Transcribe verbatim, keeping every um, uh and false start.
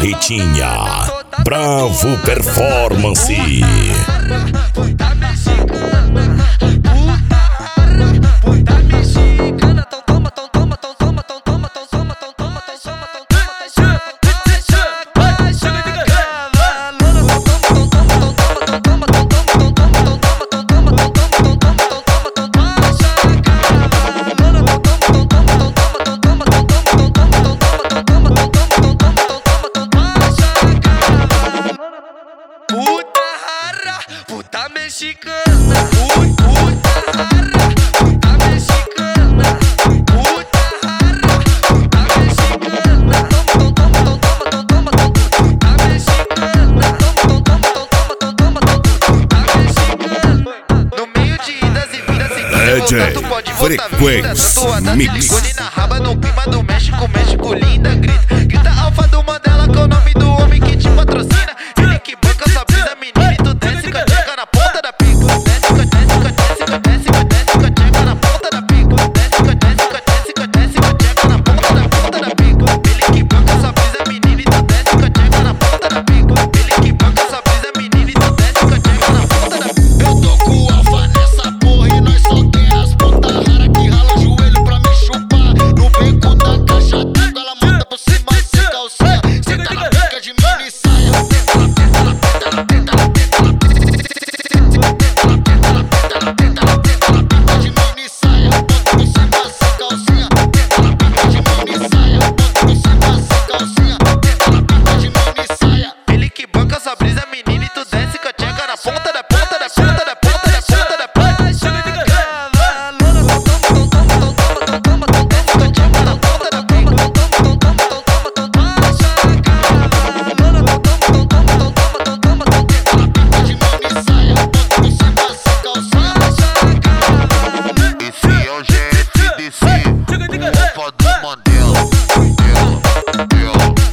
Ritinha, Bravo Performance. Puta mexicana, puta mexicana, tão toma, tão toma, tão toma, tão toma, tão toma, tão toma, tão toma, tão toma, puta mexicana, puta rara, puta mexicana, puta rara, puta mexicana, toma, toma, toma, toma, toma, puta mexicana, toma, toma, toma, toma, puta mexicana. No meio de idas e vindas, se quiser voltar, tu pode voltar, Frequência Mix. na raba no clima do México, México linda, grita, grita alfa do Mandela, que é o nome do homem que te patrocina. Ele que banca sua brisa, menina, e tu desce com a tcheca na ponta da pica. Desce com a desce com a desce com a desce com a desce com a tcheca na ponta da pica. Desce com a desce com a desce com a desce com a tcheca na ponta da ponta da pica. Ele que banca sua brisa, menina, e tu desce com a tcheca na ponta da pica. Ele que banca sua brisa, menina, e tu desce com a tcheca na ponta da pica. Eu tô com o alfa nessa porra e nós só quer as puta rara que rala o joelho pra me chupar. No beco da caixa d'água ela manda por cima sem calcinha. Senta na pica de mini saia. Tenta na tenta na tenta na tenta na tenta na tenta na tenta na tenta na pica de mini saia. Bota por cima sem calcinha. Tenta na pica de mini saia. Bota por cima sem calcinha. Tenta na pica de mini saia. Ele que banca sua brisa, menina, e tu desce com a tcheca na ponta da ponta da ponta da ponta da ponta da ponta. Esse é o G F D C, roupa do Mandela.